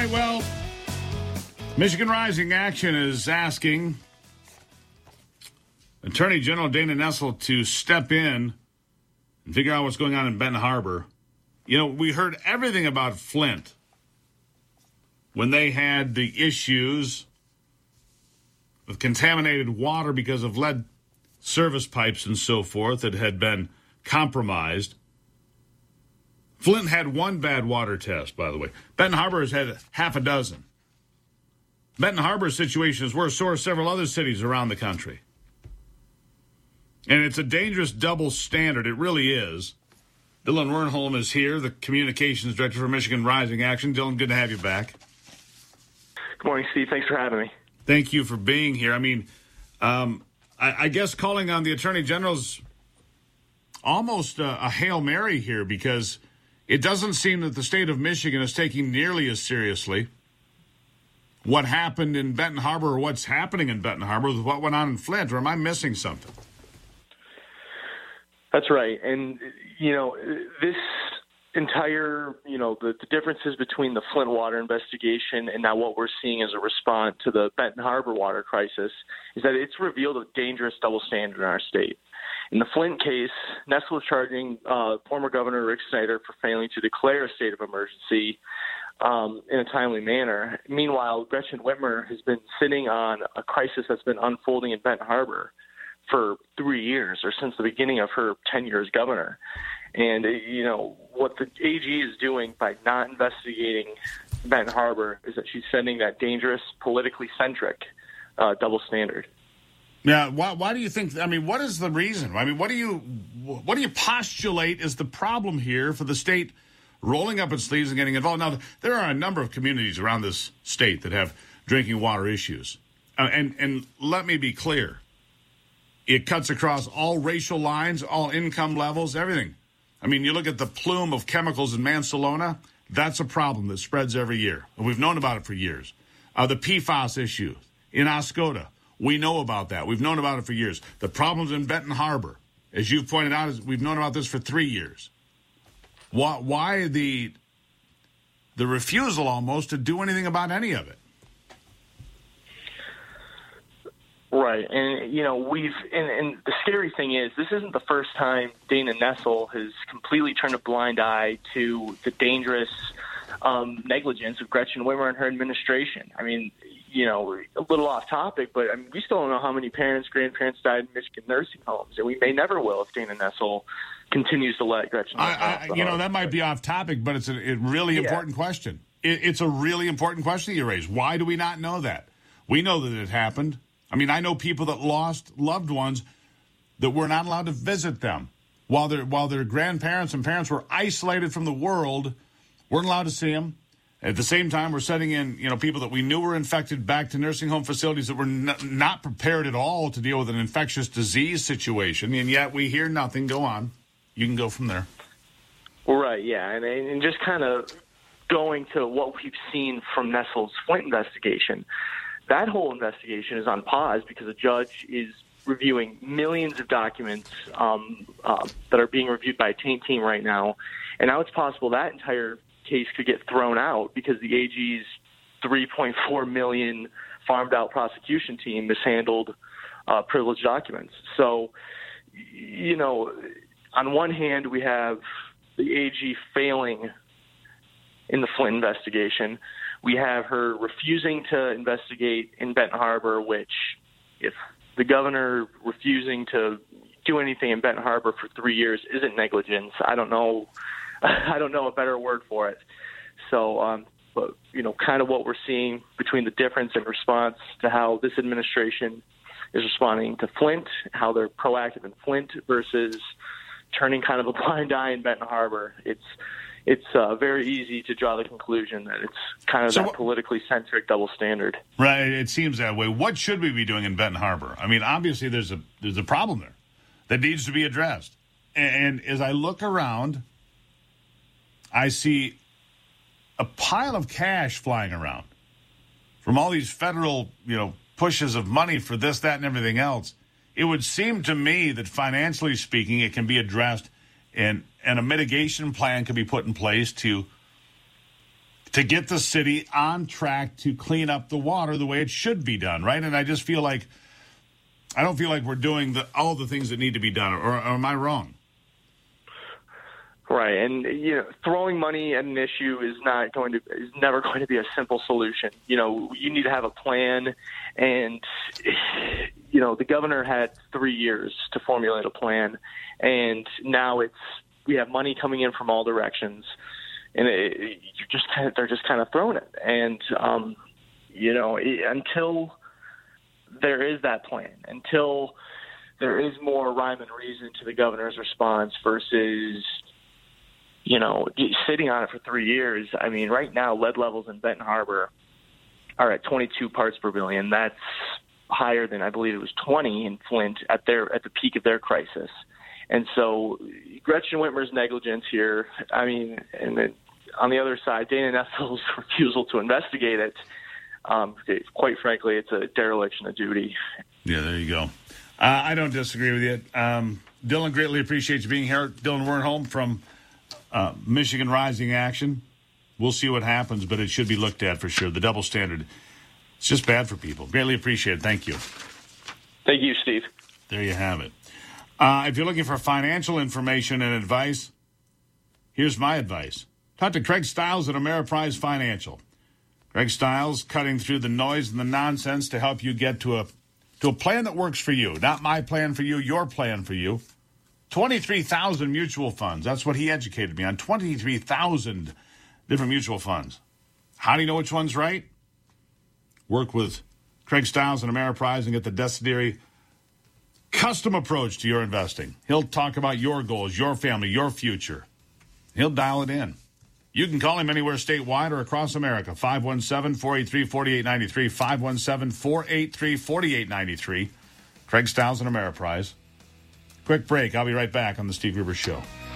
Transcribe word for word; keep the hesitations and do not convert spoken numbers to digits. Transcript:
right, well, Michigan Rising Action is asking Attorney General Dana Nessel to step in and figure out what's going on in Benton Harbor. You know, we heard everything about Flint when they had the issues with contaminated water because of lead service pipes and so forth that had been compromised. Flint had one bad water test, by the way. Benton Harbor has had half a dozen. Benton Harbor's situation is worse, so are several other cities around the country. And it's a dangerous double standard. It really is. Dylan Wernholm is here, the communications director for Michigan Rising Action. Dylan, good to have you back. Good morning, Steve. Thanks for having me. Thank you for being here. I mean, um, I, I guess calling on the Attorney General's almost a, a Hail Mary here, because it doesn't seem that the state of Michigan is taking nearly as seriously what happened in Benton Harbor or what's happening in Benton Harbor with what went on in Flint, or am I missing something? That's right. And, you know, this entire, you know, the, the differences between the Flint water investigation and now what we're seeing as a response to the Benton Harbor water crisis is that it's revealed a dangerous double standard in our state. In the Flint case, Nessel was charging uh, former Governor Rick Snyder for failing to declare a state of emergency um, in a timely manner. Meanwhile, Gretchen Whitmer has been sitting on a crisis that's been unfolding in Benton Harbor for three years, or since the beginning of her tenure as governor. And, you know, what the A G is doing by not investigating Benton Harbor is that she's sending that dangerous, politically centric uh, double standard. Now, why, why do you think, I mean, what is the reason? I mean, what do you what do you postulate is the problem here for the state rolling up its sleeves and getting involved? Now, there are a number of communities around this state that have drinking water issues. Uh, and, and let me be clear. It cuts across all racial lines, all income levels, everything. I mean, you look at the plume of chemicals in Mansalona, that's a problem that spreads every year. And we've known about it for years. Uh, the P FAS issue in Oscoda, we know about that. We've known about it for years. The problems in Benton Harbor, as you've pointed out, is we've known about this for three years. Why, why the the refusal almost to do anything about any of it? Right. And, you know, we've, and, and the scary thing is, this isn't the first time Dana Nessel has completely turned a blind eye to the dangerous um, negligence of Gretchen Whitmer and her administration. I mean, you know, a little off topic, but I mean, we still don't know how many parents, grandparents died in Michigan nursing homes, and we may never will if Dana Nessel continues to let Gretchen Whitmer I, I, You know, that might be off topic, but it's a, a really yeah. important question. It, it's a really important question you raise. Why do we not know that? We know that it happened. I mean, I know people that lost loved ones that were not allowed to visit them while their while their grandparents and parents were isolated from the world, weren't allowed to see them. At the same time, we're sending in, you know, people that we knew were infected back to nursing home facilities that were n- not prepared at all to deal with an infectious disease situation, and yet we hear nothing. Go on. You can go from there. Well, right, yeah, and, and just kind of going to what we've seen from Nessel's Flint investigation. That whole investigation is on pause because a judge is reviewing millions of documents um, uh, that are being reviewed by a taint team right now. And now it's possible that entire case could get thrown out because the A G's three point four million farmed out prosecution team mishandled uh, privileged documents. So, you know, on one hand, we have the A G failing in the Flint investigation. We have her refusing to investigate in Benton Harbor, which if the governor refusing to do anything in Benton Harbor for three years isn't negligence, I don't know. I don't know a better word for it. So, um, but, you know, kind of what we're seeing between the difference in response to how this administration is responding to Flint, how they're proactive in Flint versus turning kind of a blind eye in Benton Harbor. It's It's uh, very easy to draw the conclusion that it's kind of so, that politically centric double standard. Right. It seems that way. What should we be doing in Benton Harbor? I mean, obviously there's a there's a problem there that needs to be addressed. And, and as I look around, I see a pile of cash flying around from all these federal, you know, pushes of money for this, that, and everything else. It would seem to me that financially speaking, it can be addressed and and a mitigation plan could be put in place to to get the city on track to clean up the water the way it should be done, right? And I just feel like, I don't feel like we're doing the, all the things that need to be done, or, or am I wrong? Right, and you know, throwing money at an issue is not going to is never going to be a simple solution. You know, you need to have a plan, and you know, the governor had three years to formulate a plan, and now it's we have money coming in from all directions, and it, you just kind of, they're just kind of throwing it, and um, you know, until there is that plan, until there is more rhyme and reason to the governor's response versus, you know, sitting on it for three years. I mean, right now, lead levels in Benton Harbor are at twenty-two parts per billion. That's higher than, I believe it was twenty in Flint at their at the peak of their crisis. And so Gretchen Whitmer's negligence here, I mean, and then on the other side, Dana Nessel's refusal to investigate it, um, it, quite frankly, it's a dereliction of duty. Yeah, there you go. Uh, I don't disagree with you. Um, Dylan, greatly appreciate you being here. Dylan Wernholm from uh, Michigan Rising Action. We'll see what happens, but it should be looked at for sure. The double standard, it's just bad for people. Greatly appreciate it. Thank you. Thank you, Steve. There you have it. Uh, if you're looking for financial information and advice, here's my advice. Talk to Craig Stiles at Ameriprise Financial. Craig Stiles cutting through the noise and the nonsense to help you get to a to a plan that works for you. Not my plan for you, your plan for you. twenty-three thousand mutual funds. That's what he educated me on. twenty-three thousand different mutual funds. How do you know which one's right? Work with Craig Stiles and Ameriprise and get the Desideri custom approach to your investing. He'll talk about your goals, your family, your future. He'll dial it in. You can call him anywhere statewide or across America. five one seven, four eight three, four eight nine three. five one seven, four eight three, four eight nine three. Craig Stiles and Ameriprise. Quick break. I'll be right back on the Steve Gruber Show.